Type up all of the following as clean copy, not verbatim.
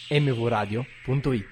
mvradio.it.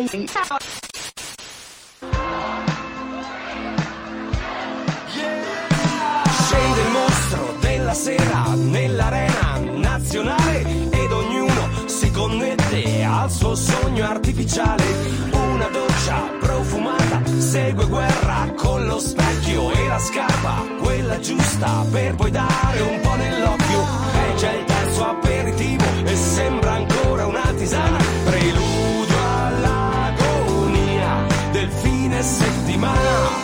Scende il mostro della sera nell'arena nazionale ed ognuno si connette al suo sogno artificiale. Una doccia profumata segue guerra con lo specchio e la scarpa, quella giusta per poi dare un po' nell'occhio. È già il terzo aperitivo e sembra ancora una tisana, preludio all'agonia del fine settimana.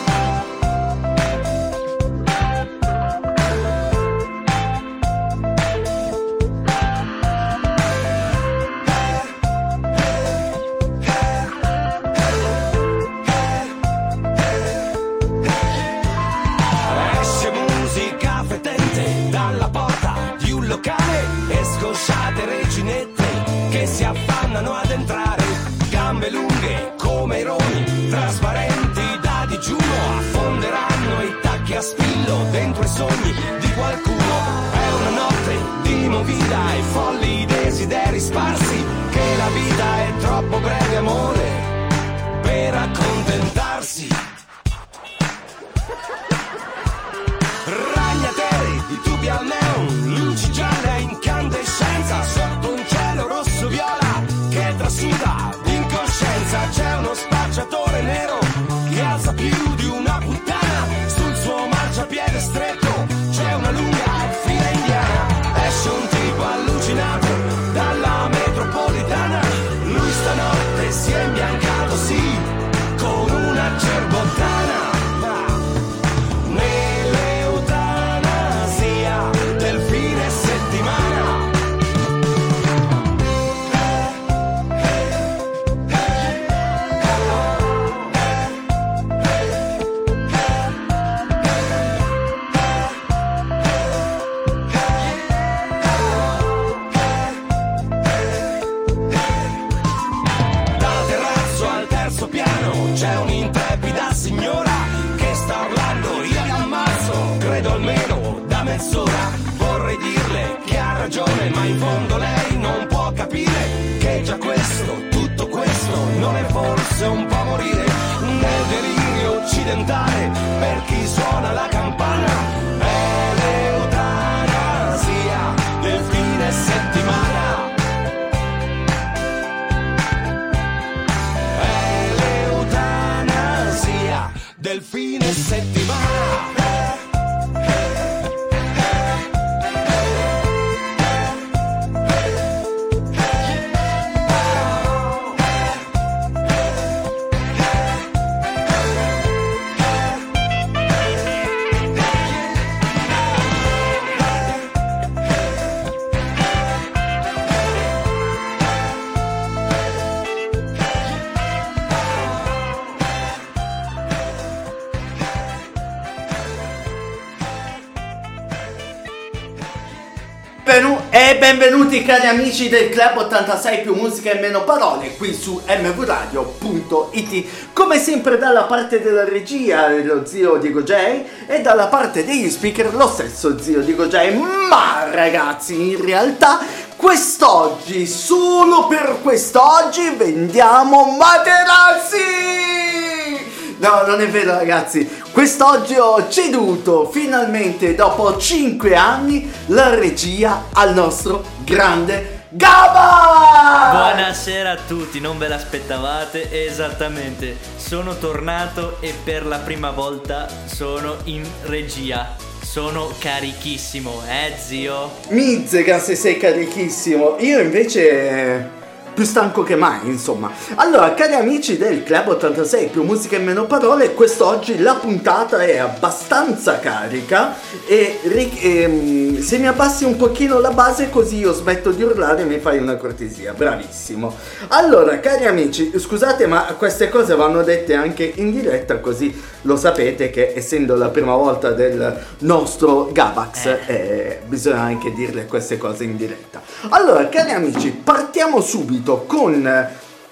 E scosciate reginette che si affannano ad entrare, gambe lunghe come i roni, trasparenti da digiuno, affonderanno i tacchi a spillo dentro i sogni di qualcuno. È una notte di movida e folli desideri sparsi, che la vita è troppo breve, amore, per accontentarsi. Ragnateli di tubi al neon, luci gialle a incandescenza, sotto un cielo rosso viola che trasuda d'incoscienza. C'è uno spacciatore nero che alza più di una puttana sul suo marciapiede stretto, c'è una lunga fila indiana. Esce un tipo allucinato dalla metropolitana, lui stanotte si è imbiancato, sì, con una cerbottana. C'è un'intrepida signora che sta urlando, io li ammazzo, credo almeno da mezz'ora. Vorrei dirle che ha ragione, ma in fondo lei non può capire che già questo, tutto questo, non è forse un po' morire nel delirio occidentale per chi suona la campana. È l'eutanasia del fine settimana. Del fine settimana. E benvenuti cari amici del Club 86 più musica e meno parole qui su mvradio.it. Come sempre dalla parte della regia lo zio Diego J e dalla parte degli speaker lo stesso zio Diego J. Ma ragazzi, in realtà quest'oggi, solo per quest'oggi, vendiamo materassi! No, non è vero ragazzi, quest'oggi ho ceduto finalmente dopo 5 anni la regia al nostro grande Gaba! Buonasera a tutti, non ve l'aspettavate? Esattamente, sono tornato e per la prima volta sono in regia. Sono carichissimo, zio? Mizzega se sei carichissimo, io invece più stanco che mai, insomma. Allora, cari amici del Club 86 più musica e meno parole, quest'oggi la puntata è abbastanza carica e se mi abbassi un pochino la base così io smetto di urlare, mi fai una cortesia, bravissimo. Allora, cari amici, scusate ma queste cose vanno dette anche in diretta, così lo sapete che essendo la prima volta del nostro Gabax bisogna anche dirle queste cose in diretta. Allora, cari amici, partiamo subito con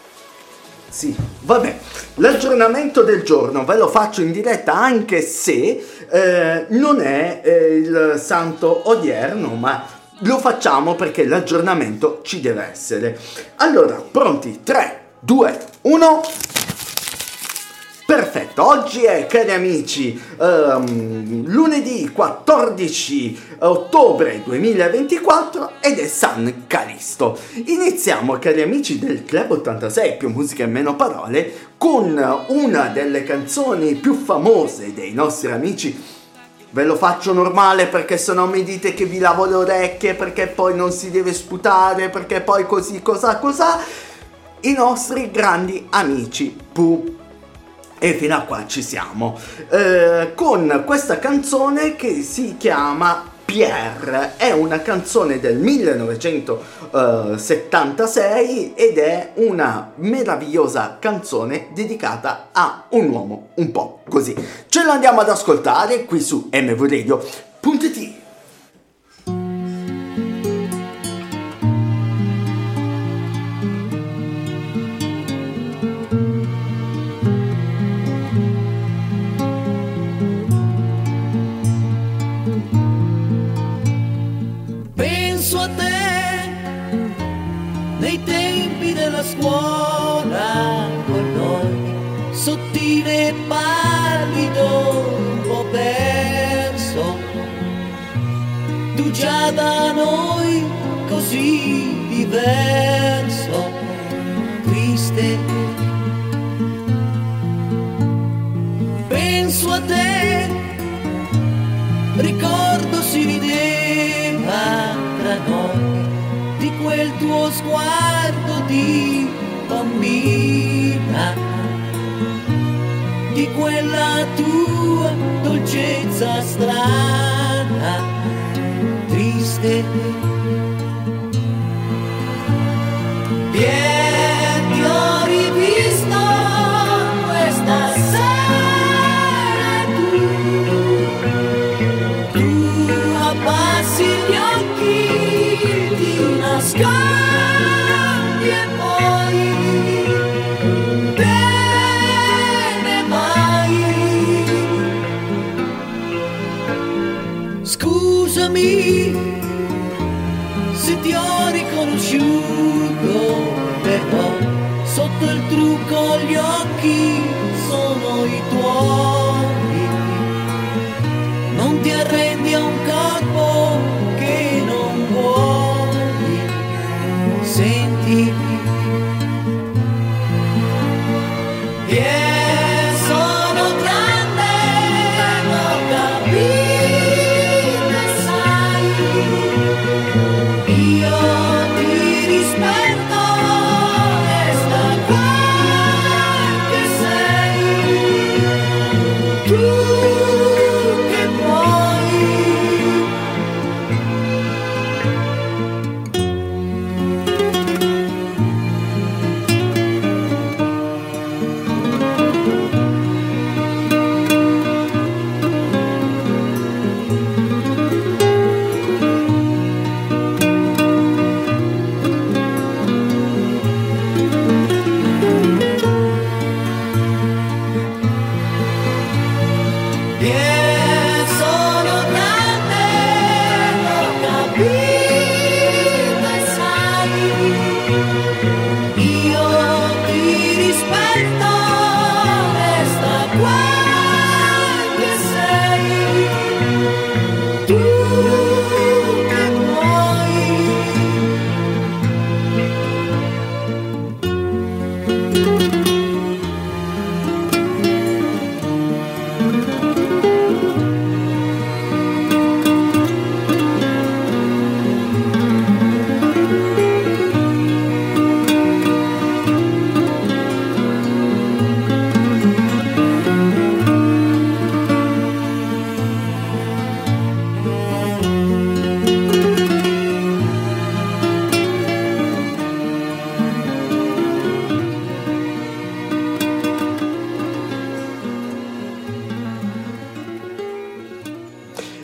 sì, vabbè, l'aggiornamento del giorno ve lo faccio in diretta anche se non è il santo odierno, ma lo facciamo perché l'aggiornamento ci deve essere. Allora, pronti? 3, 2, 1. Perfetto, oggi è, cari amici, lunedì 14 ottobre 2024 ed è San Calisto. Iniziamo, cari amici del Club 86 più musica e meno parole, con una delle canzoni più famose dei nostri amici. Ve lo faccio normale perché sennò mi dite che vi lavo le orecchie, perché poi non si deve sputare, perché poi così, cos'ha. I nostri grandi amici Pooh. E fino a qua ci siamo. Con questa canzone che si chiama Pierre. È una canzone del 1976 ed è una meravigliosa canzone dedicata a un uomo un po' così. Ce lo andiamo ad ascoltare qui su mvradio.it. Penso a te nei tempi della scuola con noi, sottile e pallido, un po' perso, tu già da noi così diverso, triste. Penso a te, ricordo si rideva tra noi di quel tuo sguardo di bambina, di quella tua dolcezza strana, triste. Ti ho rivisto questa sera, tu abbassi gli occhi, ti nascondi e poi te ne vai. Scusami se ti ho riconosciuto, però sotto il trucco gli occhi sono i tuoi. Non ti arrendi a un corpo che non vuoi. Senti, sono grande, l'ho capito, sai. Io ti rispetto, resta quel che sei. Tu che puoi. Sono grande, l'ho capito e sai. Io ti rispetto, resta quel che sei.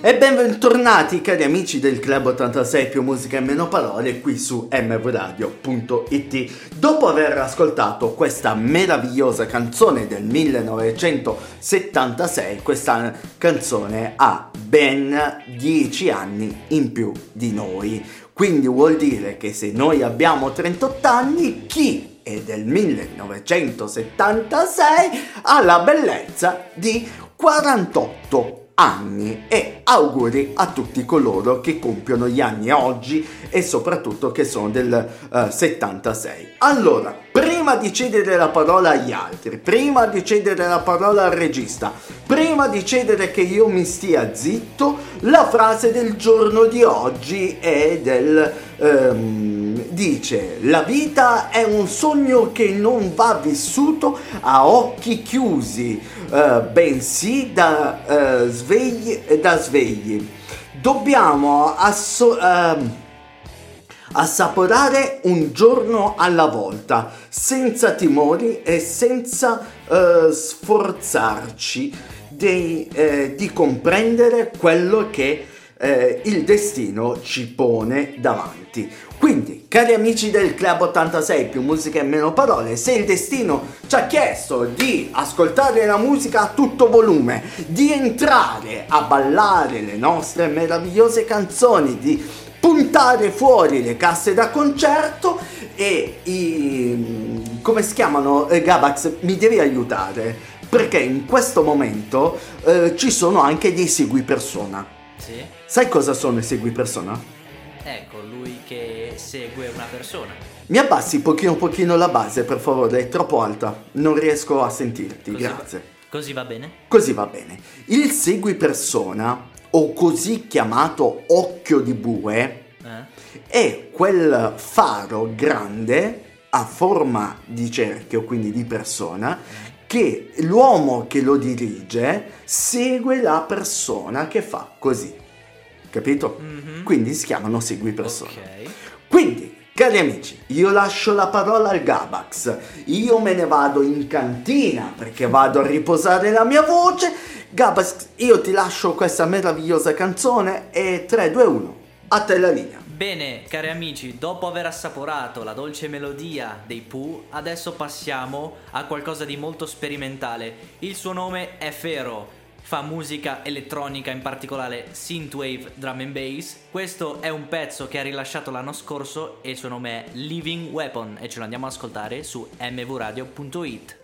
E bentornati cari amici del Club 86 più musica e meno parole qui su mvradio.it. Dopo aver ascoltato questa meravigliosa canzone del 1976, questa canzone ha ben 10 anni in più di noi. Quindi vuol dire che se noi abbiamo 38 anni, chi è del 1976 ha la bellezza di 48 anni, e auguri a tutti coloro che compiono gli anni oggi e soprattutto che sono del 76. Allora, prima di cedere la parola agli altri, prima di cedere la parola al regista, prima di cedere che io mi stia zitto, la frase del giorno di oggi è dice: la vita è un sogno che non va vissuto a occhi chiusi, bensì da svegli. Dobbiamo assaporare un giorno alla volta, senza timori e senza sforzarci di comprendere quello che il destino ci pone davanti. Quindi, cari amici del Club 86 più musica e meno parole, se il destino ci ha chiesto di ascoltare la musica a tutto volume, di entrare a ballare le nostre meravigliose canzoni, di puntare fuori le casse da concerto e come si chiamano? Gabax, mi devi aiutare, perché in questo momento ci sono anche dei segui persona. Sì. Sai cosa sono i segui persona? Ecco, lui che segue una persona. Mi abbassi pochino la base, per favore, è troppo alta, non riesco a sentirti, grazie. Così va bene? Così va bene. Il segui persona, o così chiamato occhio di bue, è quel faro grande a forma di cerchio, quindi di persona, che l'uomo che lo dirige segue la persona che fa così. Capito? Mm-hmm. Quindi si chiamano segui persona. Ok. Quindi, cari amici, io lascio la parola al Gabax. Io me ne vado in cantina perché vado a riposare la mia voce. Gabax, io ti lascio questa meravigliosa canzone e 3, 2, 1, a te la linea. Bene, cari amici, dopo aver assaporato la dolce melodia dei Pooh, adesso passiamo a qualcosa di molto sperimentale. Il suo nome è Fero. Fa musica elettronica, in particolare synthwave, drum and bass. Questo è un pezzo che ha rilasciato l'anno scorso e il suo nome è Living Weapon e ce lo andiamo a ascoltare su mvradio.it.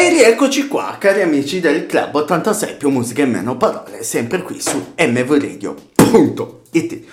E rieccoci qua, cari amici del Club 86 più musica e meno parole, sempre qui su mvradio.it.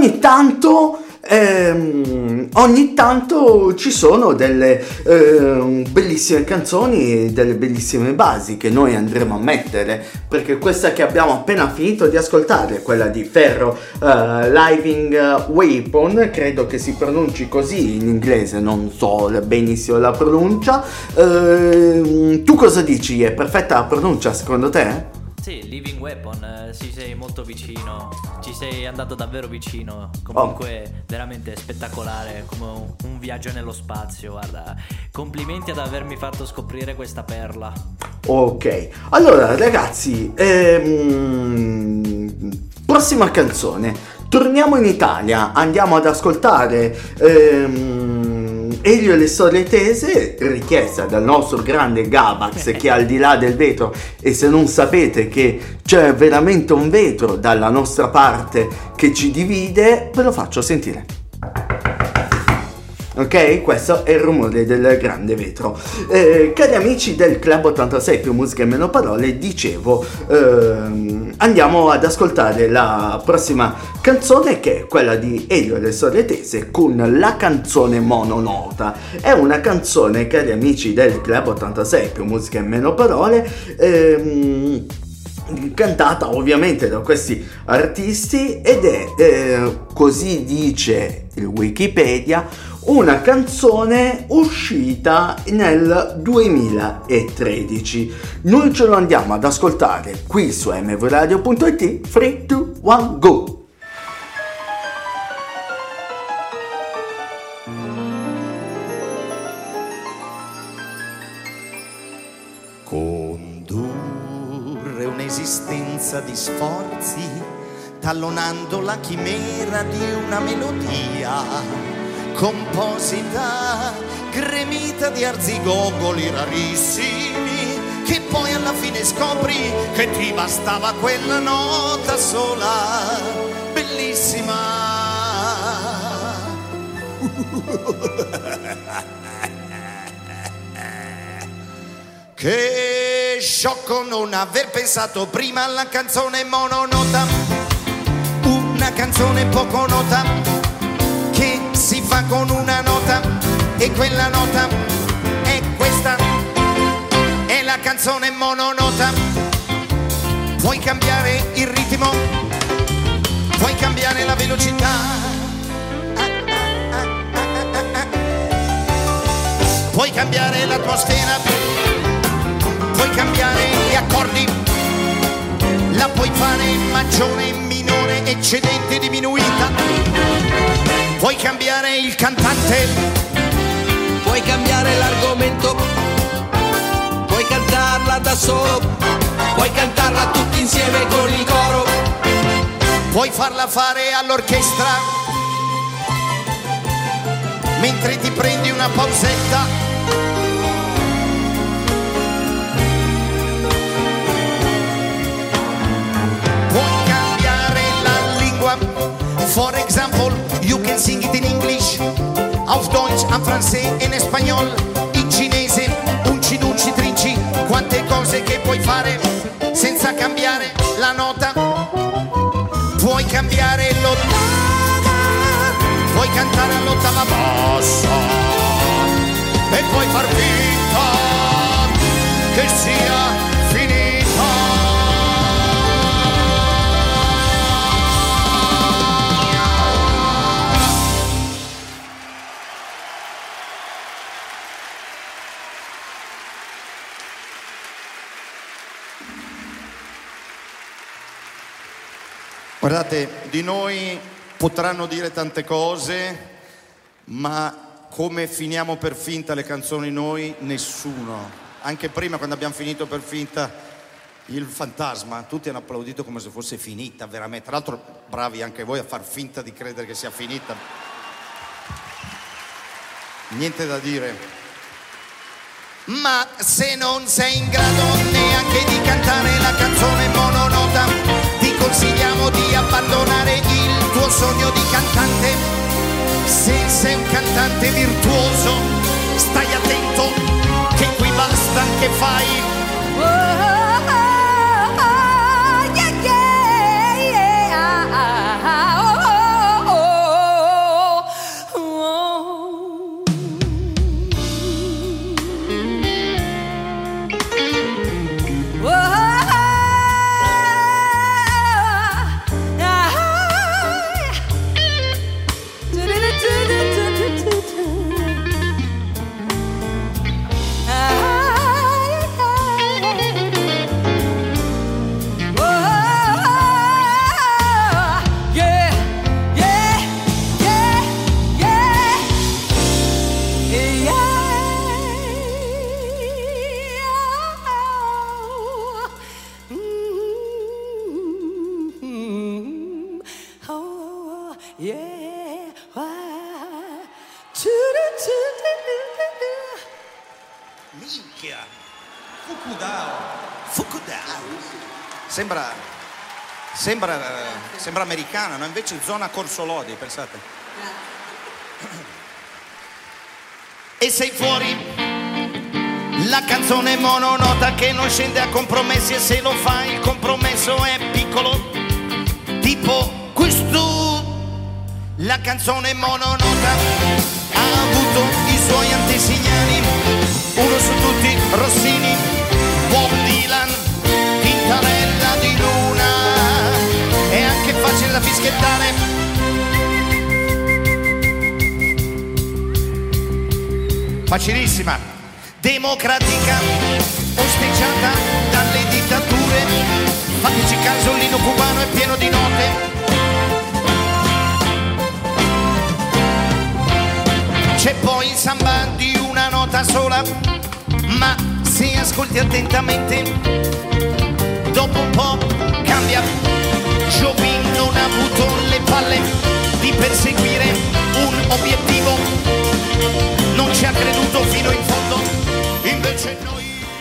Ogni tanto ci sono delle bellissime canzoni, delle bellissime basi che noi andremo a mettere, perché questa che abbiamo appena finito di ascoltare, quella di Ferro Living Weapon, credo che si pronunci così in inglese, non so benissimo la pronuncia. Tu cosa dici? È perfetta la pronuncia secondo te? Sì, Living Weapon, ci sei molto vicino, ci sei andato davvero vicino, comunque veramente spettacolare, come un viaggio nello spazio, guarda, complimenti ad avermi fatto scoprire questa perla. Ok, allora ragazzi, prossima canzone, torniamo in Italia, andiamo ad ascoltare Elio e le storie tese, richiesta dal nostro grande Gabax che è al di là del vetro, e se non sapete che c'è veramente un vetro dalla nostra parte che ci divide, ve lo faccio sentire. Ok, questo è il rumore del grande vetro. Cari amici del Club 86 più musica e meno parole, dicevo, andiamo ad ascoltare la prossima canzone, che è quella di Elio e le storie tese con la canzone mononota. È una canzone, cari amici del Club 86 più musica e meno parole, cantata ovviamente da questi artisti, ed è, così dice il Wikipedia, una canzone uscita nel 2013. Noi ce lo andiamo ad ascoltare qui su mvradio.it. 3, 2, 1, go! Condurre un'esistenza di sforzi, tallonando la chimera di una melodia composita, gremita di arzigogoli rarissimi, che poi alla fine scopri che ti bastava quella nota sola, bellissima. Che sciocco non aver pensato prima alla canzone mononota, una canzone poco nota che si fa con una nota, e quella nota è questa, è la canzone mononota. Puoi cambiare il ritmo, puoi cambiare la velocità, puoi cambiare l'atmosfera, puoi cambiare gli accordi, la puoi fare maggiore, minore, eccedente, diminuita. Puoi cambiare il cantante, puoi cambiare l'argomento, puoi cantarla da solo, puoi cantarla tutti insieme con il coro, puoi farla fare all'orchestra mentre ti prendi una pausetta. Puoi cambiare la lingua, for example, you can sing it in English, auf Deutsch, en francese, in spagnolo, in cinese, unci, dunci, trinci, quante cose che puoi fare senza cambiare la nota. Puoi cambiare l'ottava, puoi cantare all'ottava bassa e puoi far finta che sia finita. Guardate, di noi potranno dire tante cose, ma come finiamo per finta le canzoni noi? Nessuno. Anche prima, quando abbiamo finito per finta il Fantasma, tutti hanno applaudito come se fosse finita, veramente. Tra l'altro, bravi anche voi a far finta di credere che sia finita. Niente da dire. Ma se non sei in grado neanche di cantare la canzone mononota, ti consigliamo di abbandonare il tuo sogno di cantante. Se sei un cantante virtuoso, stai attento che qui basta che fai Minchia! Fukudao. Sembra americana, no? Invece zona Corso Lodi, pensate. E sei fuori, la canzone mononota che non scende a compromessi, e se lo fai il compromesso è piccolo, tipo questo. La canzone mononota ha avuto i suoi antesignani, uno su tutti Rossini, Bob Dylan, Tintarella di Luna, è anche facile da fischiettare. Facilissima, democratica, osteggiata dalle dittature, fateci caso, l'inno cubano è pieno di note. C'è poi il samba di una nota sola, ma se ascolti attentamente, dopo un po' cambia. Jobim non ha avuto le palle di perseguire un obiettivo, non ci ha creduto fino in fondo, invece noi...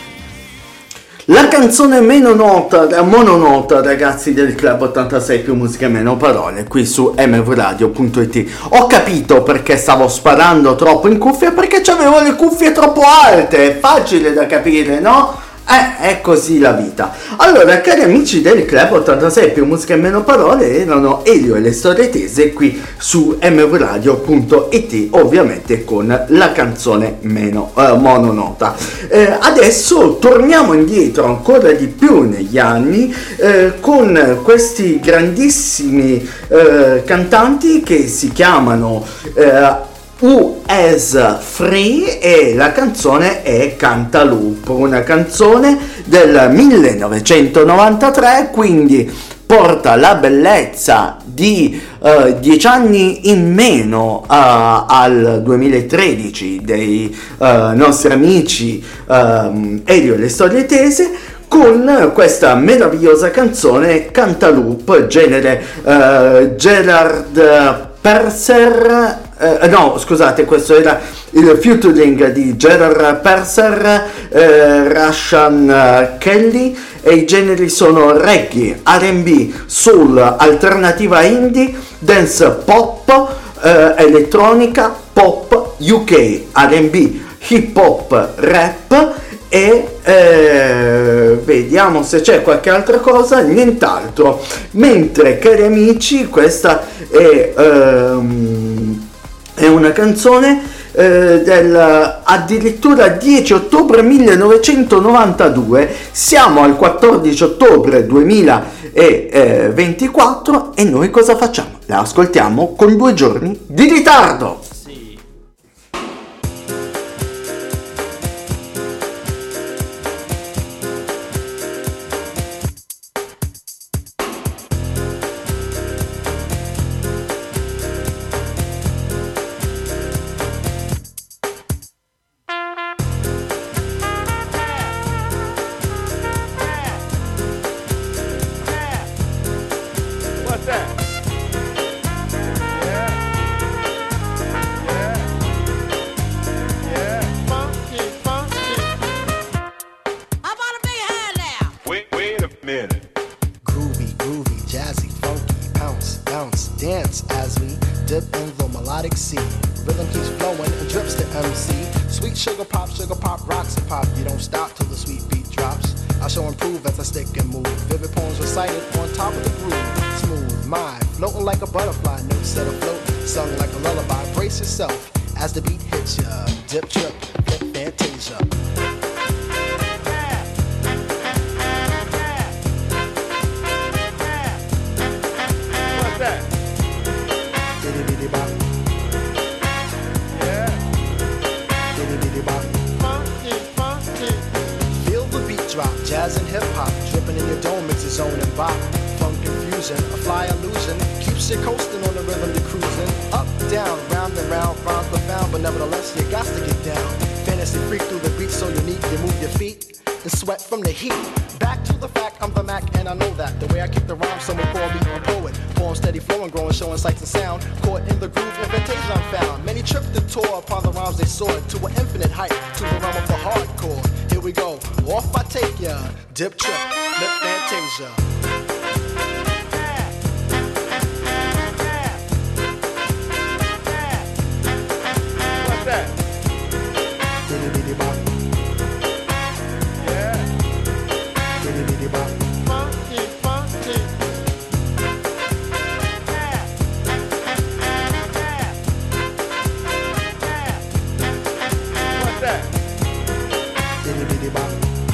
La canzone mononota, ragazzi del Club 86 più musica e meno parole, qui su mvradio.it. Ho capito perché stavo sparando troppo in cuffia, perché c'avevo le cuffie troppo alte, è facile da capire, no? È così la vita. Allora, cari amici del Club 86 più musica e meno parole, erano Elio e le storie tese qui su mvradio.it, ovviamente con la canzone mononota. Adesso torniamo indietro ancora di più negli anni con questi grandissimi cantanti che si chiamano Who Is Free, e la canzone è Cantaloupe, una canzone del 1993, quindi porta la bellezza di 10 anni in meno al 2013 dei nostri amici Elio e le storie tese, con questa meravigliosa canzone Cantaloupe, genere Gerard Purcell, no scusate, questo era il featuring di Gerard Purcell, Russian Kelly, e i generi sono reggae, R&B, soul, alternativa indie, dance pop, elettronica, pop, UK, R&B, hip hop, rap, e vediamo se c'è qualche altra cosa, nient'altro. Mentre, cari amici, questa è una canzone del addirittura 10 ottobre 1992, siamo al 14 ottobre 2024 e noi cosa facciamo? La ascoltiamo con 2 giorni di ritardo. Coasting on the rhythm, you're cruising up, down, round and round, rhymes profound, but but nevertheless, you got to get down. Fantasy freak through the beat, so you need to move your feet and sweat from the heat. Back to the fact, I'm the Mac, and I know that. The way I kick the rhyme, someone call me a poet. Poem steady flowing, growing, showing sights and sound. Caught in the groove, invitation I'm found. Many tripped and tore upon the rhymes they soared to an infinite height, to the realm of the hardcore. Here we go, off I take ya. Dip trip, lip fantasia. What's that? Diddy bop. Yeah. Diddy bop. Funky, funky. What's that? Diddy bop.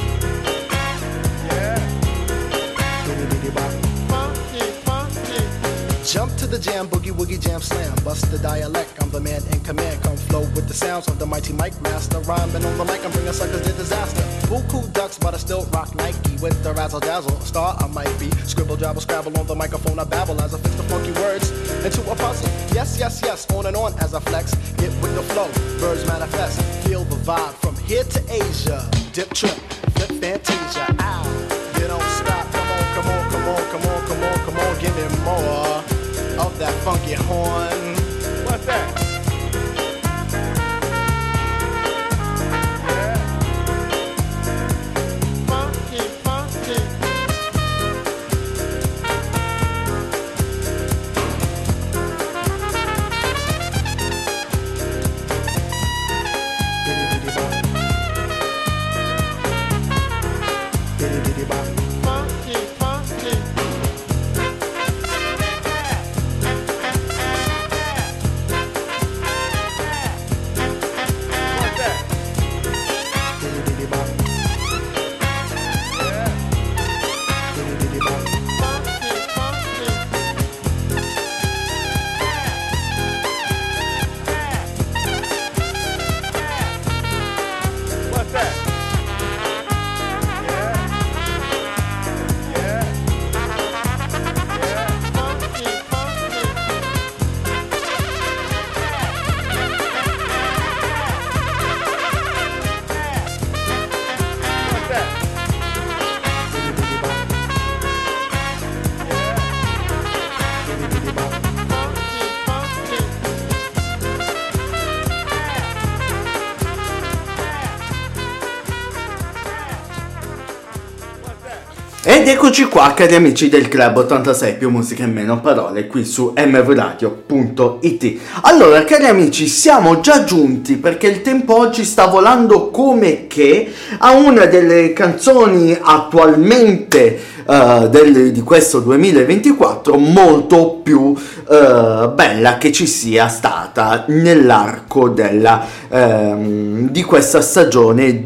Yeah. Diddy bop. Funky, funky. Jump to the jam, boogie woogie jam slam. Bust the dialect, I'm the man in command. Come flow with the sounds of the mighty mic master. Rhyming on the mic, I'm bringing suckers to disaster. Buku ducks, but I still rock Nike with the razzle dazzle. Star I might be. Scribble, jabble, scrabble on the microphone. I babble as I fix the funky words into a puzzle. Yes, yes, yes, on and on as I flex. Get with the flow, birds manifest. Feel the vibe from here to Asia. Dip trip, flip fantasia. Ow, you don't stop. Come on, come on, come on, come on, come on, come on. Give me more of that funky horn. What's that? Yeah. Funky, funky. Diddy bop. Diddy bop. Funky, funky. Ed eccoci qua, cari amici del Club 86 più musica e meno parole, qui su mvradio.it. Allora, cari amici, siamo già giunti, perché il tempo oggi sta volando come che, a una delle canzoni attualmente di questo 2024 molto più bella che ci sia stata nell'arco di questa stagione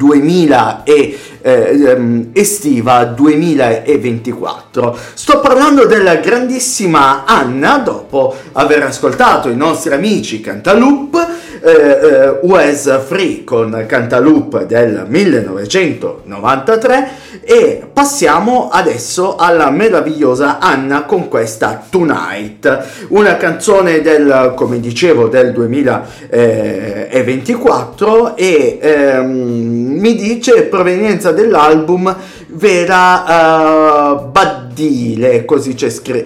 estiva 2024. Sto parlando della grandissima Anna. Dopo aver ascoltato i nostri amici Cantaloupe, US Free con Cantaloupe del 1993, e passiamo adesso alla meravigliosa Anna con questa Tonight, una canzone come dicevo, del 2024, e mi dice provenienza dell'album Vera Baddile, così c'è scritto.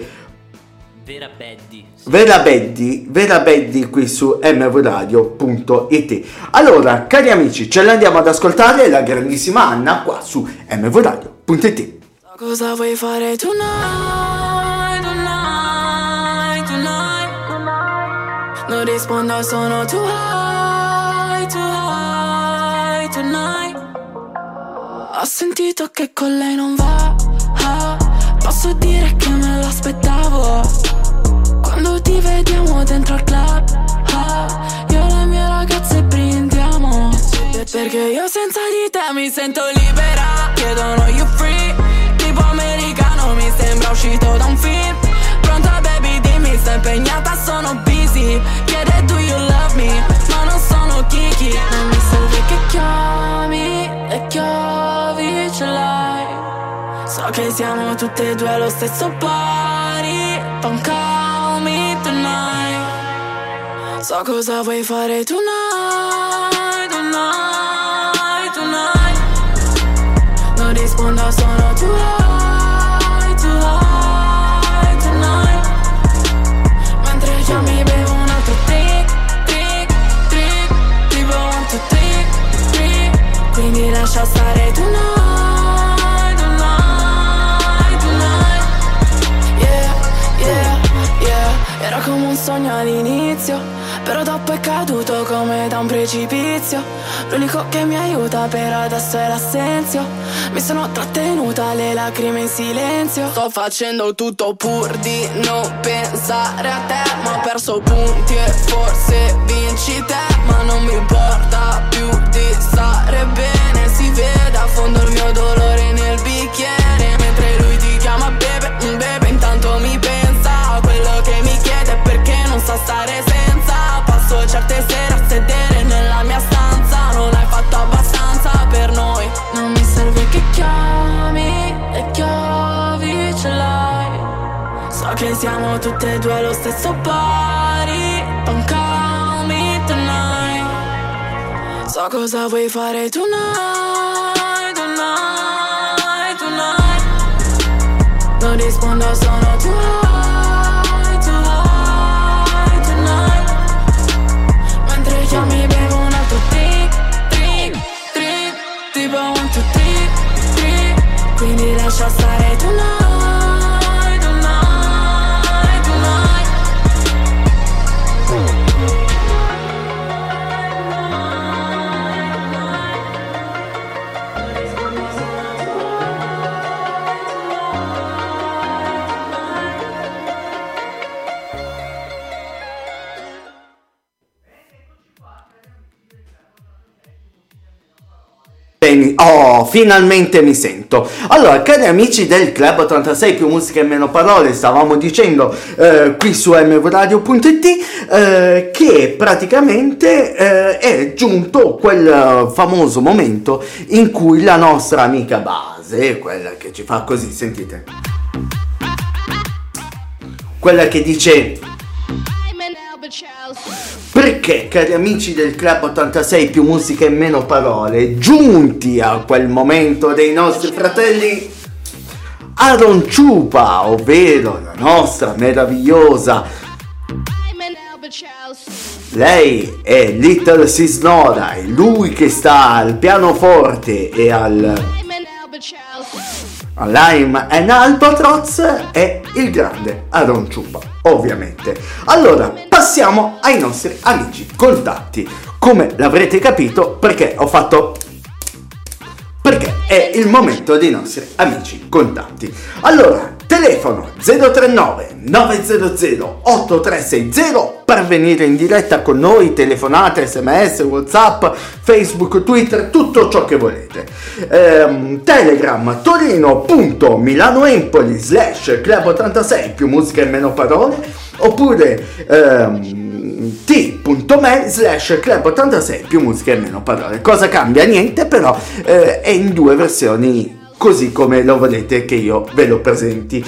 Vera Beddi qui su mvradio.it. Allora, cari amici, ce l'andiamo ad ascoltare, la grandissima Anna qua su mvradio.it. Cosa vuoi fare tonight, tonight, tonight? Non rispondo, sono too high, too high, tonight. Ho sentito che con lei non va, posso dire che me l'aspettavo. Quando ti vediamo dentro al club, io e le mie ragazze brindiamo. Perché io senza di te mi sento libera. Chiedono you free, tipo americano, mi sembra uscito da un film. Pronta baby, dimmi, sei impegnata, sono busy. Chiede do you love me, ma non sono Kiki. Non mi serve che chiami, le chiavi ce l'hai. So che siamo tutte e due allo stesso pari. Don't call me tonight. So cosa vuoi fare tonight. rispondo sono too high tonight. Mentre già mi bevo un altro drink, tipo 1, 2, 3. Quindi lascia stare tonight. Era come un sogno all'inizio, però dopo è caduto come da un precipizio. L'unico che mi aiuta per adesso è l'assenzio. Mi sono trattenuta le lacrime in silenzio. Sto facendo tutto pur di non pensare a te, ma ho perso punti e forse vinci te. Ma non mi importa più di stare bene. Si vede a fondo il mio dolore nel bicchiere, mentre lui ti chiama bebe, bebe, intanto mi pensa a quello che mi chiede perché non sa stare senza. Passo certe sere a sedere nella mia stanza. Non hai fatto abbastanza per noi. Non mi serve che chiami, le chiavi ce l'hai. So che siamo tutte e due allo stesso pari. Don't call me tonight. So cosa vuoi fare tonight, tonight, tonight. Non rispondo, sono too high tonight. Mentre io mi bevo un altro drink, tipo 1, 2, 3. Quindi lascia stare tonight, tonight, tonight. Oh, finalmente mi sento. Allora, cari amici del Club 86 più musica e meno parole, stavamo dicendo qui su mvradio.it che praticamente è giunto quel famoso momento in cui la nostra amica base, quella che ci fa così, sentite, quella che dice: perché, cari amici del Club 86 più musica e meno parole, giunti a quel momento dei nostri fratelli Aaron Ciupa, ovvero la nostra meravigliosa, lei è Little Sisnora, è lui che sta al pianoforte e all'Aim and Albatross, è il grande Aaron Ciupa, ovviamente. Allora, passiamo ai nostri amici contatti. Come l'avrete capito, perché è il momento dei nostri amici contatti. Allora, telefono 039 900 8360 per venire in diretta con noi, telefonate, sms, whatsapp, facebook, twitter, tutto ciò che volete. Telegram torino.milanoempoli /club86 più musica e meno parole, oppure t.me /club86 più musica e meno parole. Cosa cambia? Niente, però è in due versioni, così come lo volete che io ve lo presenti.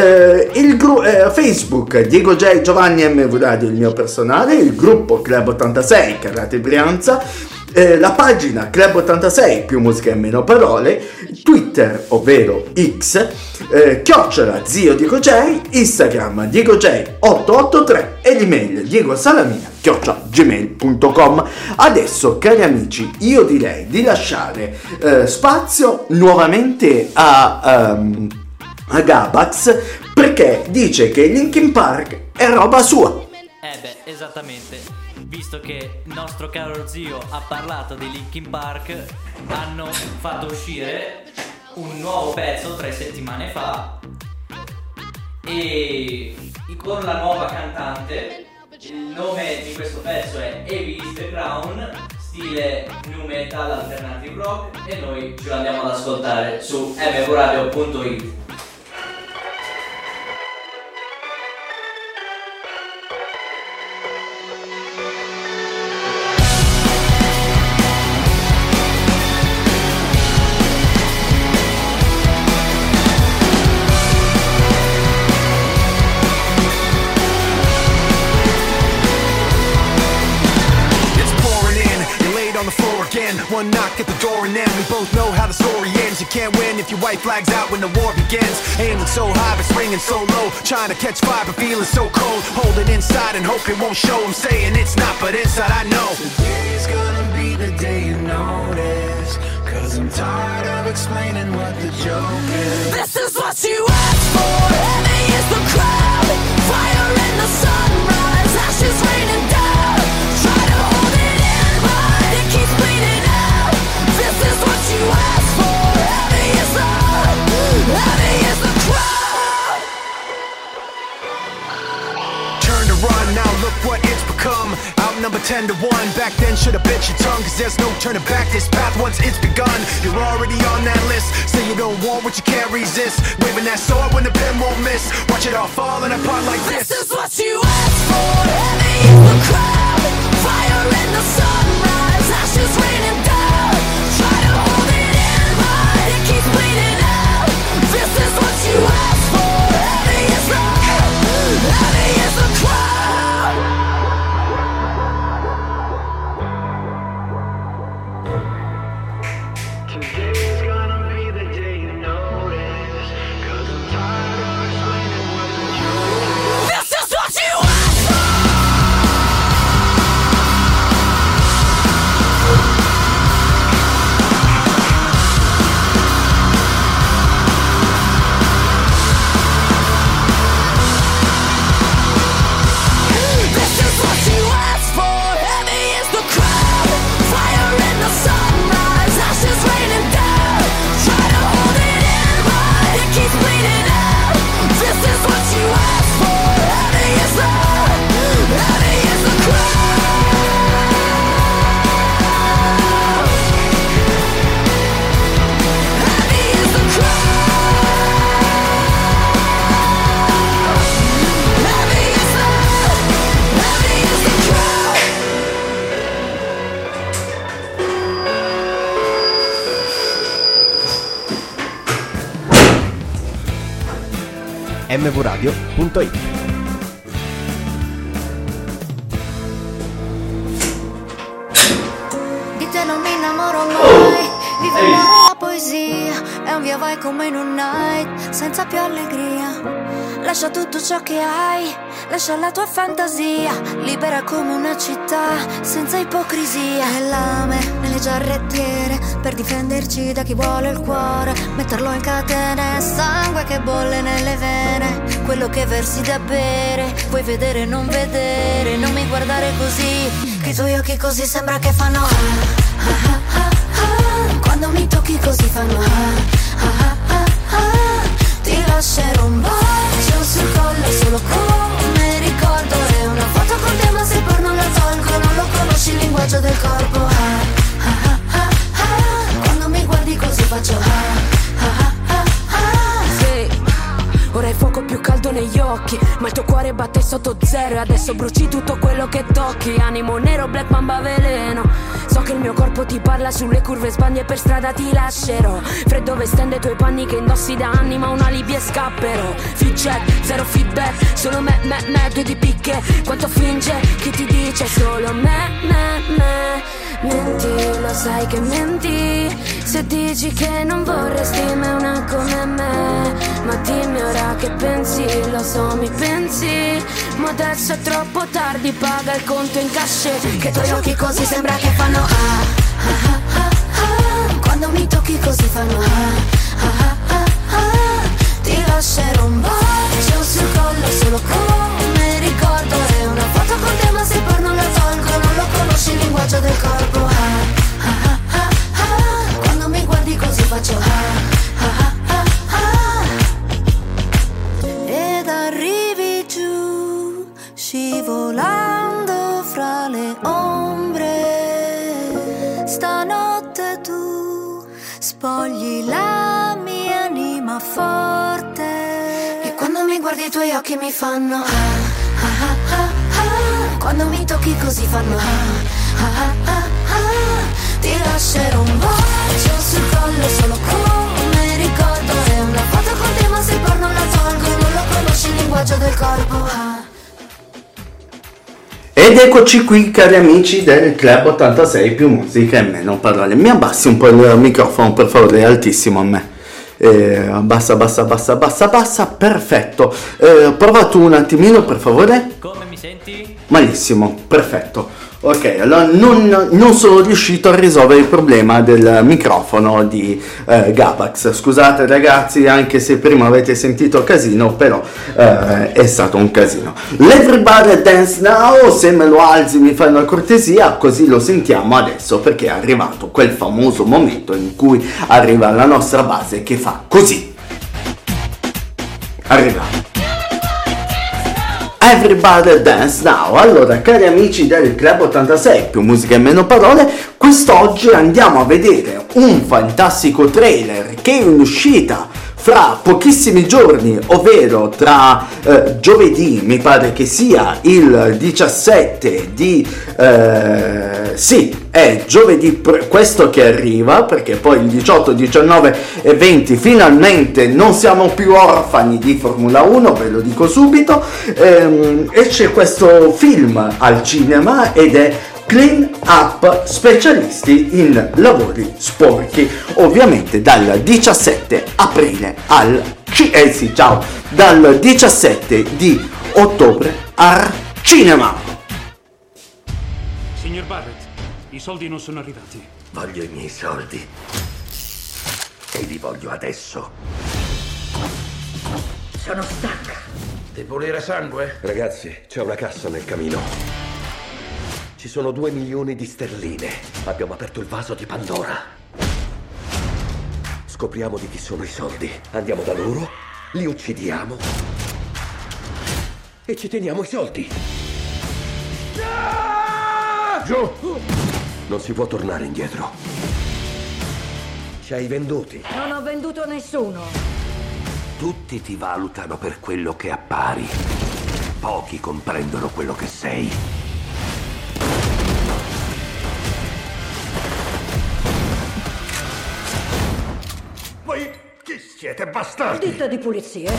Facebook Diego J Giovanni MV Radio, il mio personale, il gruppo Club 86 Carrate Brianza, la pagina Club 86 più musica e meno parole, Twitter ovvero X, chiocciola Zio Diego J, Instagram Diego J 883 e l'email diegosalamina@gmail.com. Adesso, cari amici, io direi di lasciare spazio nuovamente a Gabax, perché dice che Linkin Park è roba sua. Esattamente. Visto che il nostro caro zio ha parlato di Linkin Park, hanno fatto uscire un nuovo pezzo 3 settimane fa e con la nuova cantante. Il nome di questo pezzo è Heavy is the Crown, stile new metal alternative rock, e noi ce lo andiamo ad ascoltare su mvradio.it. can. One knock at the door and then we both know how the story ends. You can't win if your white flag's out when the war begins. Aiming so high but swinging so low, trying to catch fire but feeling so cold. Hold it inside and hope it won't show. I'm saying it's not, but inside I know today's gonna be the day you notice. Cause I'm tired of explaining what the joke is. This is what you asked for. Heavy is the crowd. Fire in the sunrise. Ashes raining down. Try to hold it in, but it keeps bleeding out. This is what you asked for. Heavy is the crowd. Turn to run, now look what it's become. Outnumbered 10 to 1. Back then should've bit your tongue, cause there's no turning back. This path once it's begun, you're already on that list. Say you don't want what you can't resist. Waving that sword when the pen won't miss. Watch it all falling apart like this. This is what you asked for. Heavy is the crowd. Fire in the sunrise. Ashes raining down. Try to hold it in, but it keeps bleeding out. This is what you asked for. Heavy is the crowd. Today's gonna be the day you notice. Cause I'm tired of explaining what the joke is. This is what you asked for. This is what you asked for. Heavy is the crowd. Fire in the sunrise. Ashes raining down. Try to hold it in, but it keeps bleeding out. This is what you asked for. Heavy is the crowd. Heavy is the crowd. Heavy is the crowd. mvradio.it. Di te non mi innamoro mai, vivo la poesia, è un via vai come in un night, senza più allegria. Lascia tutto ciò che hai, lascia la tua fantasia, libera come una città, senza ipocrisia. E lame nelle giarrettiere, per difenderci da chi vuole il cuore, metterlo in catene, sangue che bolle nelle vene, quello che versi da bere, vuoi vedere non vedere, non mi guardare così, che i tuoi occhi così sembra che fanno quando mi tocchi così fanno ti lascerò un bacio sul collo solo come ricordo, è una foto con te ma se poi non la tolgo, non lo conosci il linguaggio del corpo quando mi guardi così faccio sì. Ora hai fuoco più caldo negli occhi, ma il tuo cuore batte sotto zero e adesso bruci tutto quello che tocchi. Animo nero, black mamba veleno. So che il mio corpo ti parla sulle curve, sbagli e per strada ti lascerò. Freddo vestendo i tuoi panni che indossi da anni, ma un alibi e scapperò. Feedback, zero feedback, solo me, due di picche. Quanto finge, chi ti dice solo me. Menti, lo sai che menti, se dici che non vorresti mai una come me. Ma dimmi ora che pensi, lo so mi pensi, ma adesso è troppo tardi, paga il conto in cash. Che i tuoi occhi così sembra che fanno quando mi tocchi così fanno ti lascerò un bacio sul collo solo come ricordo, è una foto con te ma se poi non la tolgo, non lo conosci il linguaggio del corpo quando mi guardi così faccio ed arrivi giù scivolando fra le ombre, stanotte tu spogli la mia anima forte e quando mi guardi i tuoi occhi mi fanno quando mi tocchi così fanno ti lascerò un bacio sul collo solo come ricordo, è una foto con te ma se poi non la tolgo, non lo conosci il linguaggio del corpo E Ed eccoci qui, cari amici del Club 86 più musica e meno parole. Mi abbassi un po' il microfono, per favore, è altissimo a me. Bassa, perfetto. Prova tu un attimino, per favore. Come mi senti? Malissimo, perfetto. Ok, allora non sono riuscito a risolvere il problema del microfono di Gabax. Scusate ragazzi, anche se prima avete sentito casino, però è stato un casino. L'Everybody Dance Now, se me lo alzi mi fai una cortesia, così lo sentiamo adesso, perché è arrivato quel famoso momento in cui arriva la nostra base che fa così. Arriva. Everybody Dance Now. Allora, cari amici del Club 86 più musica e meno parole, quest'oggi andiamo a vedere un fantastico trailer che è in uscita fra pochissimi giorni, ovvero tra giovedì, mi pare che sia il 17 di sì, è giovedì questo che arriva, perché poi il 18, 19 e 20 finalmente non siamo più orfani di Formula 1, ve lo dico subito, e c'è questo film al cinema ed è Clean Up, specialisti in lavori sporchi, ovviamente dal 17 aprile dal 17 di ottobre al cinema. Signor Barrett, i soldi non sono arrivati. Voglio i miei soldi e li voglio adesso. Sono stanca. Devi pulire sangue? Ragazzi, c'è una cassa nel camino. Ci sono 2 milioni di sterline. Abbiamo aperto il vaso di Pandora. Scopriamo di chi sono i soldi. Andiamo da loro, li uccidiamo e ci teniamo i soldi. Giù! Non si può tornare indietro. Ci hai venduti. Non ho venduto nessuno. Tutti ti valutano per quello che appari. Pochi comprendono quello che sei. Voi chi siete, bastardi? Ditta di pulizie.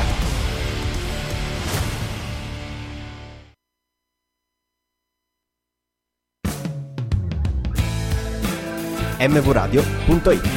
mvradio.it.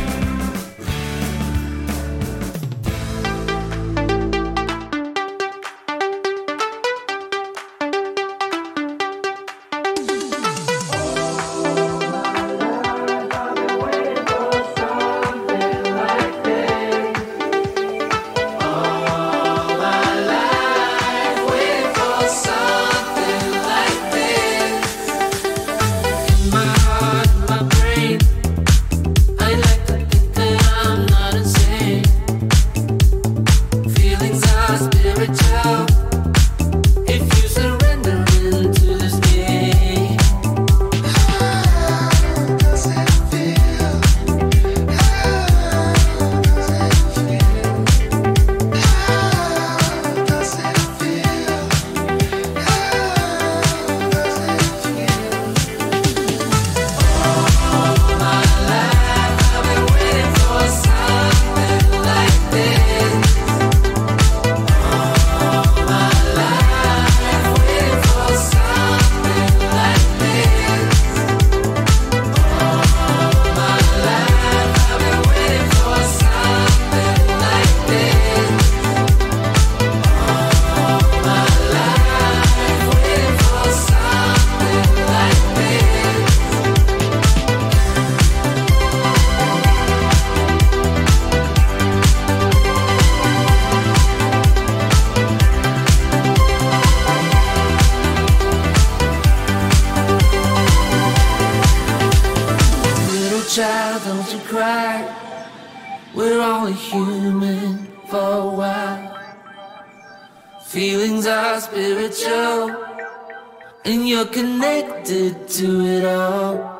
child, don't you cry. We're only human for a while. Feelings are spiritual, and you're connected to it all.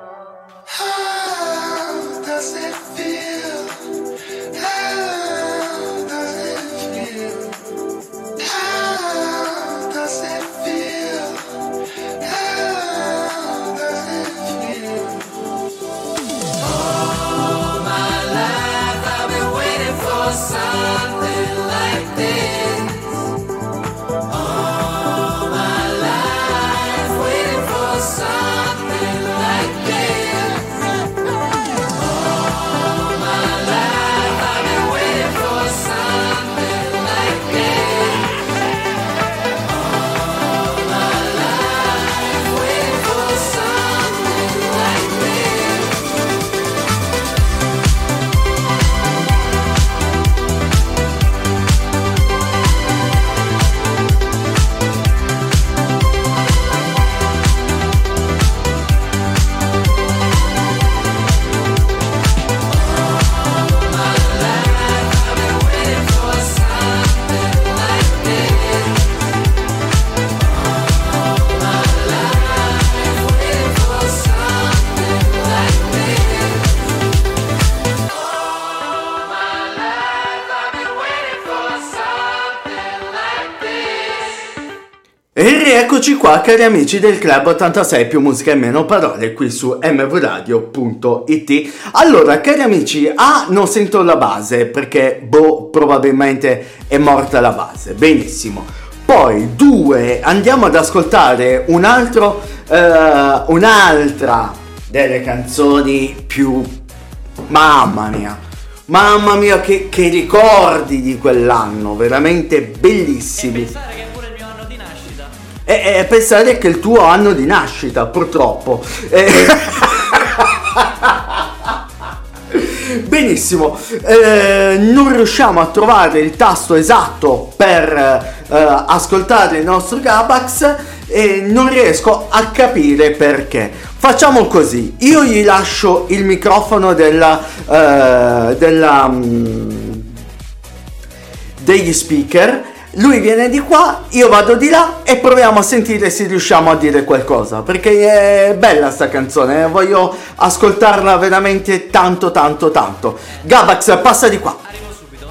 How does it feel? How does it feel? How does it feel? How does it feel? All my life I've been waiting for something like this. All my life rieccoci qua, cari amici del Club 86 più musica e meno parole, qui su mvradio.it. Allora, cari amici, non sento la base perché probabilmente è morta la base. Benissimo. Poi 2, andiamo ad ascoltare un'altra delle canzoni più, mamma mia, che ricordi di quell'anno, veramente bellissimi. E pensare che è pure il mio anno di nascita. E pensare che è il tuo anno di nascita, purtroppo. Benissimo, non riusciamo a trovare il tasto esatto per ascoltare il nostro Gabax e non riesco a capire perché. Facciamo così, io gli lascio il microfono degli speaker, lui viene di qua, io vado di là e proviamo a sentire se riusciamo a dire qualcosa, perché è bella sta canzone, voglio ascoltarla veramente tanto. Gabax, passa di qua. Arrivo subito.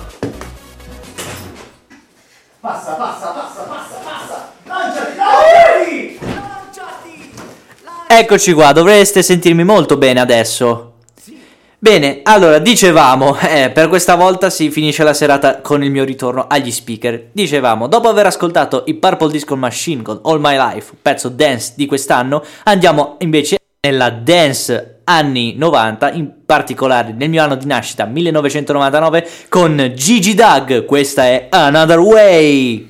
Passa. Lanciati! Eccoci qua, dovreste sentirmi molto bene adesso. Bene, allora, dicevamo, per questa volta si finisce la serata con il mio ritorno agli speaker. Dicevamo, dopo aver ascoltato i Purple Disco Machine con All My Life, pezzo dance di quest'anno, andiamo invece nella dance anni 90, in particolare nel mio anno di nascita 1999 con Gigi Doug. Questa è Another Way.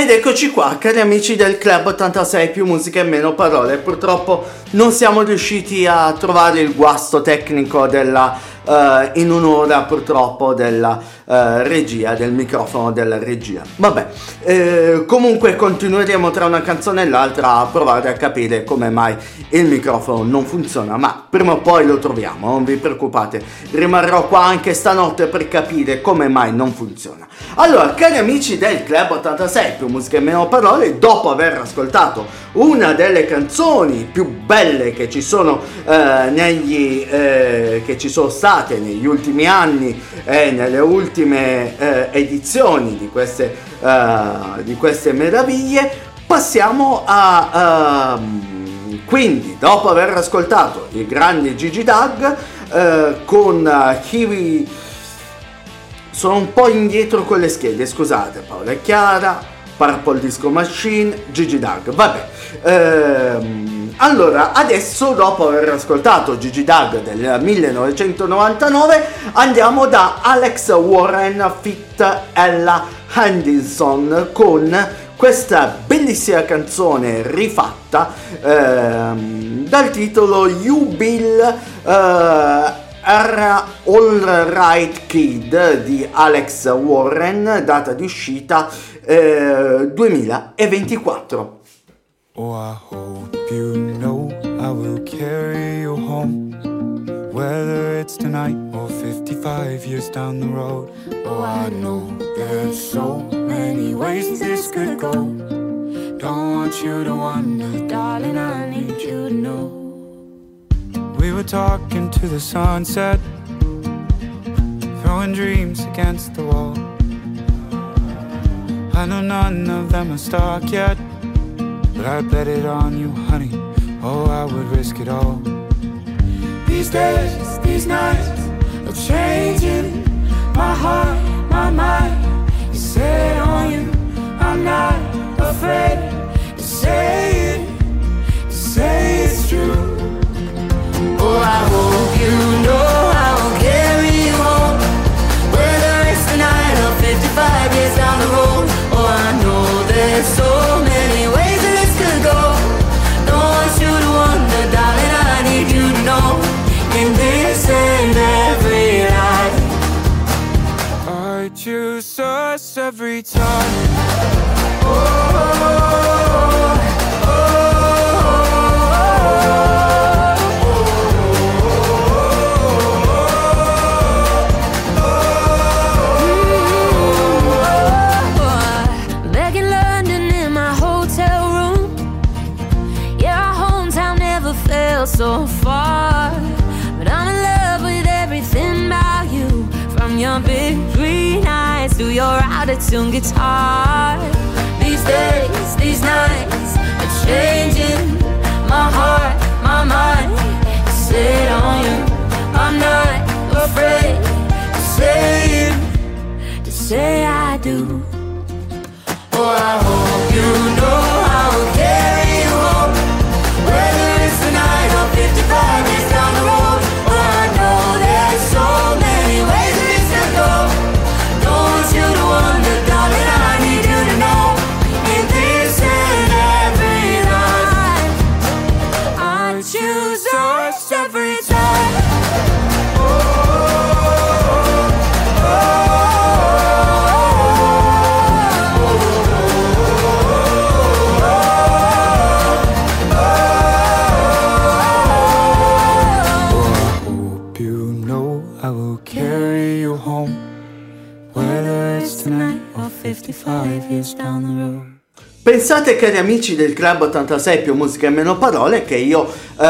Ed eccoci qua, cari amici del Club 86 più musica e meno parole. Purtroppo non siamo riusciti a trovare il guasto tecnico della in un'ora purtroppo della regia, del microfono della regia. Vabbè, comunque continueremo tra una canzone e l'altra a provare a capire come mai il microfono non funziona, ma prima o poi lo troviamo, non vi preoccupate, rimarrò qua anche stanotte per capire come mai non funziona. Allora, cari amici del Club 86 più musica e meno parole, dopo aver ascoltato una delle canzoni più belle che ci sono che ci sono state negli ultimi anni e nelle ultime edizioni di queste meraviglie, passiamo a quindi, dopo aver ascoltato il grande Gigi Doug con Kiwi. Sono un po' indietro con le schede, scusate, Paola e Chiara, Purple Disco Machine, Gigi Doug, vabbè. Allora, adesso, dopo aver ascoltato Gigi Doug del 1999, andiamo da Alex Warren feat. Ella Henderson con questa bellissima canzone rifatta dal titolo You Bill Are All Right Kid di Alex Warren, data di uscita 2024. Oh, I hope you know I will carry you home, whether it's tonight or 55 years down the road. Oh, I know there's so many ways this could go. Don't want you to wonder, darling, I need you to know. We were talking to the sunset, throwing dreams against the wall. I know none of them are stuck yet, but I bet it on you, honey. Oh, I would risk it all. These days, these nights are changing my heart, my mind. You say it on you, I'm not afraid to say it, to say it's true. Oh, I hope you know I will carry you home, whether it's tonight or 55 years down the road. Oh, I know there's so many ways that this could go. Don't want you to wonder, darling, I need you to know. In this and every life, I choose us every time. Back in London in my hotel room, yeah, our hometown never felt so far. But I'm in love with everything about you, from your big green eyes to your out-of-tune guitar. These days, these nights are changing my heart, my mind. Say it on you, I'm not afraid to say it, to say I do. Oh, I hope you know I will carry you home, whether it's tonight or 55 years down the road. Oh, I know there's so many ways that this could go. Don't want you to wonder, darling, I need you to know. In this and every life, I choose us every time. I will carry you home, whether it's tonight or 55 years down the road. Pensate, cari amici del Club 86 più musica e meno parole, che io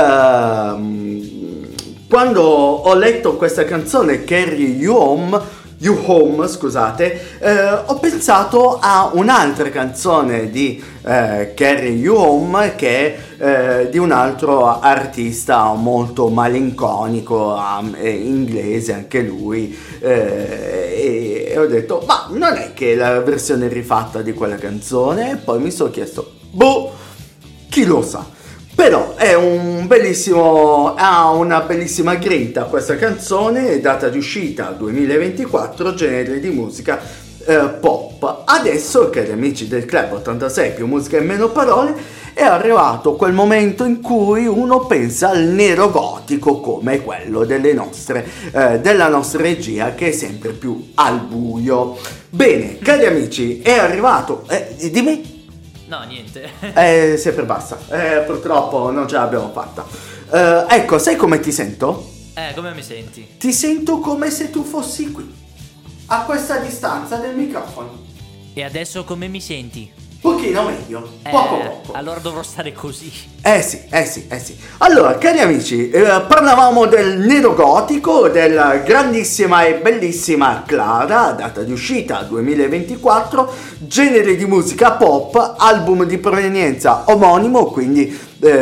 quando ho letto questa canzone Carry You Home, scusate, ho pensato a un'altra canzone di Carry You Home, che è di un altro artista molto malinconico, inglese anche lui, e ho detto, ma non è che la versione rifatta di quella canzone? E poi mi sono chiesto, boh, chi lo sa. Però è un bellissimo, ha una bellissima grinta questa canzone, data di uscita 2024, genere di musica pop. Adesso, cari amici del Club 86 più musica e meno parole, è arrivato quel momento in cui uno pensa al nero gotico come quello della nostra regia, che è sempre più al buio. Bene, cari amici, è arrivato... dimmi? No, niente. Sempre basta. Purtroppo non ce l'abbiamo fatta. Ecco, sai come ti sento? Come mi senti? Ti sento come se tu fossi qui, a questa distanza del microfono. E adesso come mi senti? Pochino meglio, poco. Allora dovrò stare così. Sì. Allora, cari amici, parlavamo del nero gotico, della grandissima e bellissima Clara, data di uscita 2024, genere di musica pop, album di provenienza omonimo, quindi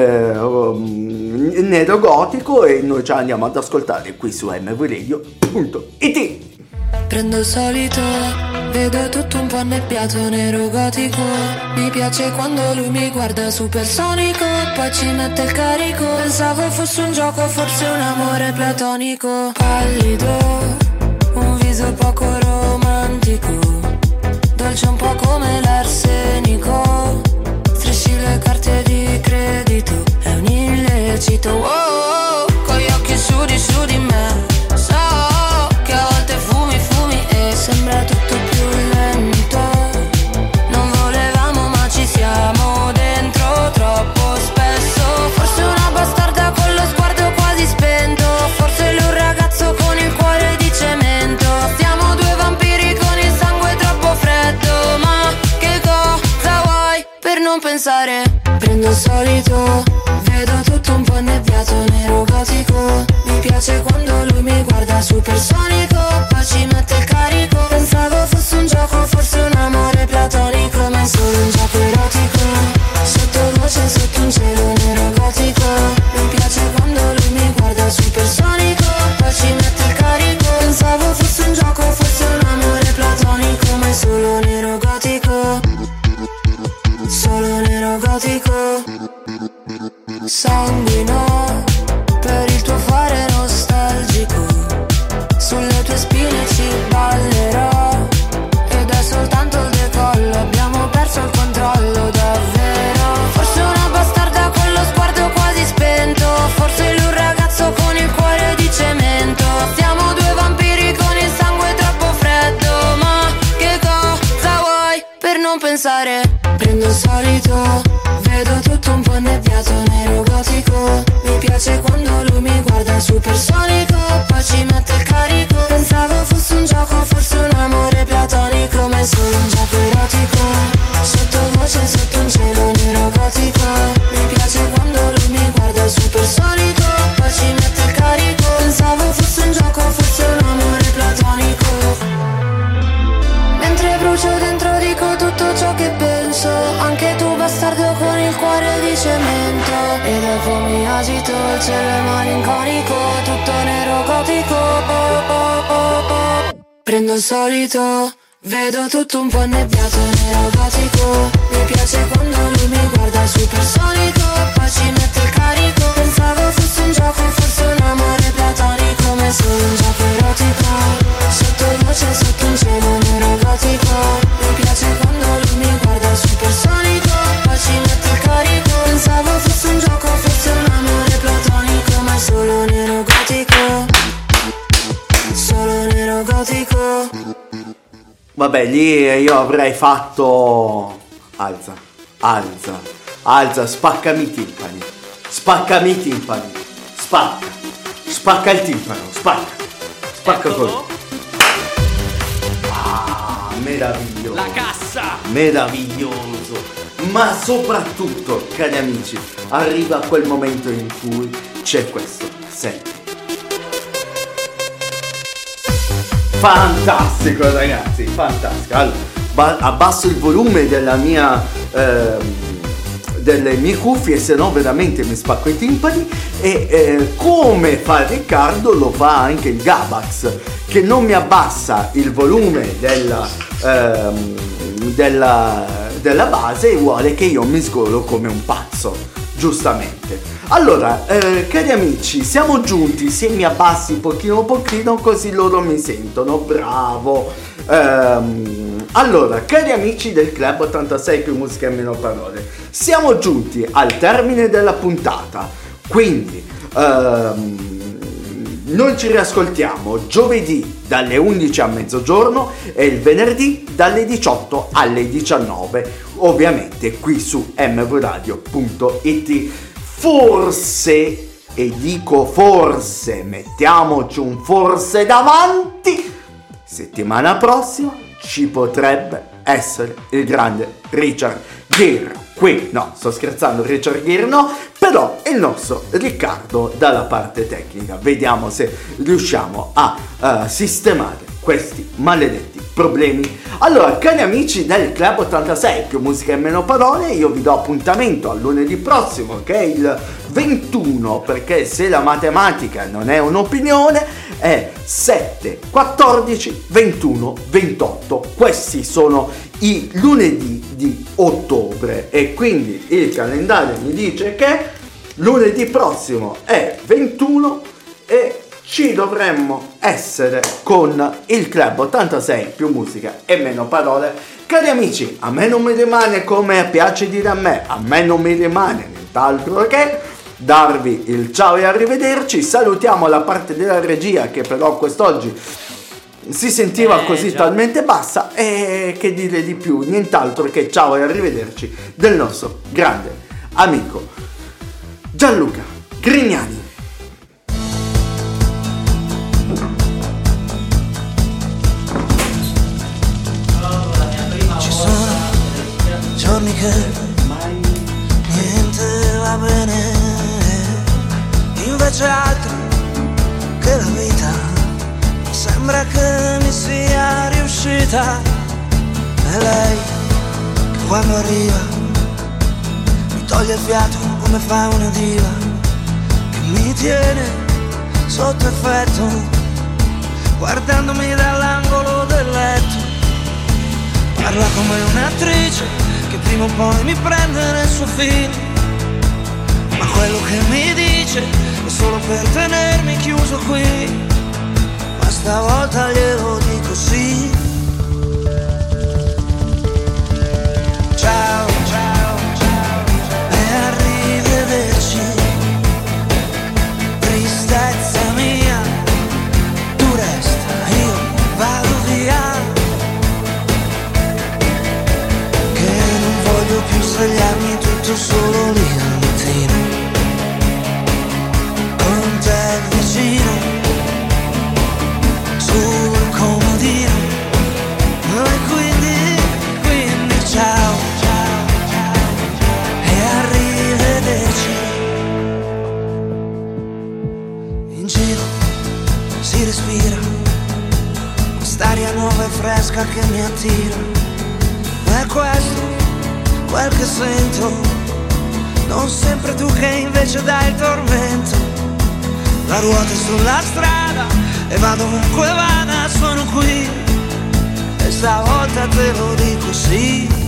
nero gotico, e noi ce l'andiamo ad ascoltare qui su mvradio.it. Prendo il solito, vedo tutto un po' annebbiato, nero gotico. Mi piace quando lui mi guarda supersonico, poi ci mette il carico. Pensavo fosse un gioco, forse un amore platonico. Pallido, un viso poco romantico, dolce un po' come l'arsenico. Strisci le carte di credito, è un illecito. Oh, oh, oh, con gli occhi su di me. Sembra tutto più lento. Non volevamo ma ci siamo dentro troppo spesso. Forse una bastarda con lo sguardo quasi spento, forse lui un ragazzo con il cuore di cemento. Siamo due vampiri con il sangue troppo freddo. Ma che cosa vuoi per non pensare? Prendo il solito, vedo tutto un po' annebbiato, nero gotico. Mi piace quando lui mi guarda supersonico, poi ci mette il carico. Pensavo fosse un gioco, forse un amore platonico, ma è solo un gioco erotico. Sottovoce sotto un cielo nero gotico. Mi piace quando lui mi guarda supersonico, poi ci mette il carico. Pensavo fosse un gioco, forse un amore platonico, ma è solo nero gotico. Solo nero gotico. Sanguino per il tuo fare nostalgico, sulle tue spine ci ballerò, ed è soltanto il decollo, abbiamo perso il controllo davvero. Forse una bastarda con lo sguardo quasi spento, forse lui un ragazzo con il cuore di cemento. Siamo due vampiri con il sangue troppo freddo, ma che cosa vuoi per non pensare? Prendo il solito, vedo tutto un po' annebbiato, nero gotico. Mi piace quando lui mi guarda supersonico, poi ci mette il carico. Pensavo fosse un gioco, forse un amore platonico, ma è solo un gioco erotico. Sottovoce sotto un cielo nero gotico. Mi piace quando lui mi guarda supersonico, poi ci mette il carico. Pensavo fosse un gioco, forse un amore platonico. Mentre brucio dentro dico tutto ciò che penso, anche tu bastardo con il cuore di cemento. E dopo mi agito, il cielo è malinconico, tutto nero gotico. Prendo il solito, vedo tutto un po' annebbiato, nero gotico. Mi piace quando lui mi guarda supersonico, poi ci mette il carico. Pensavo fosse un gioco, forse un amore platonico, ma è solo un gioco erotico. Sottovoce sotto un cielo nero gotico. Mi piace quando lui mi guarda supersonico, poi ci mette il carico. Pensavo fosse un gioco, forse un amore platonico, ma è solo nero gotico. Solo nero gotico. Vabbè, lì io avrei fatto... Alza, spaccami i timpani. Spacca il timpano, spacca quello. Meraviglioso. La cassa. Meraviglioso. Ma soprattutto, cari amici, arriva quel momento in cui c'è questo. Senti. Fantastico, ragazzi, fantastico. Allora, abbasso il volume della mia delle mie cuffie, se no veramente mi spacco i timpani. E come fa Riccardo, lo fa anche il Gabax, che non mi abbassa il volume della base e vuole che io mi sgolo come un pazzo, giustamente. Allora, cari amici, siamo giunti, se mi abbassi pochino così loro mi sentono, bravo. Allora, cari amici del Club 86 più musica e meno parole, siamo giunti al termine della puntata, quindi noi ci riascoltiamo giovedì dalle 11 a mezzogiorno e il venerdì dalle 18 alle 19, ovviamente qui su mvradio.it. Forse, e dico forse, mettiamoci un forse davanti, settimana prossima ci potrebbe essere il grande Richard Gere qui. No, sto scherzando, Richard Gere no, però il nostro Riccardo dalla parte tecnica. Vediamo se riusciamo a sistemare questi maledetti problemi. Allora, cari amici del Club 86 più musica e meno parole, io vi do appuntamento al lunedì prossimo, che è il 21, perché se la matematica non è un'opinione, è 7, 14, 21, 28. Questi sono i lunedì di ottobre e quindi il calendario mi dice che lunedì prossimo è 21 e ci dovremmo essere con il Club 86 più musica e meno parole. Cari amici, a me non mi rimane, come piace dire a me non mi rimane nient'altro che darvi il ciao e arrivederci. Salutiamo la parte della regia che però quest'oggi si sentiva così già talmente bassa, e che dire di più, nient'altro che ciao e arrivederci del nostro grande amico Gianluca Grignani. Ci sono giorni che niente va bene, invece altri che la vita sembra che mi sia riuscita. E lei che quando arriva mi toglie il fiato come fa una diva, che mi tiene sotto effetto guardandomi dall'angolo del letto. Parla come un'attrice che prima o poi mi prende nel suo film, ma quello che mi dice è solo per tenermi chiuso qui. Ma stavolta glielo dico sì. Ciao, ciao, ciao, e arrivederci. Tristezza mia, tu resta, io vado via, che non voglio più svegliarmi tutto solo lì al mattino con te vicino sul comodino. E quindi ciao, ciao, ciao, e arrivederci. In giro si respira quest'aria nuova e fresca che mi attira. È questo quel che sento, non sempre tu che invece dai il tormento. La ruota è sulla strada e vado ovunque vada, sono qui e stavolta te lo dico sì.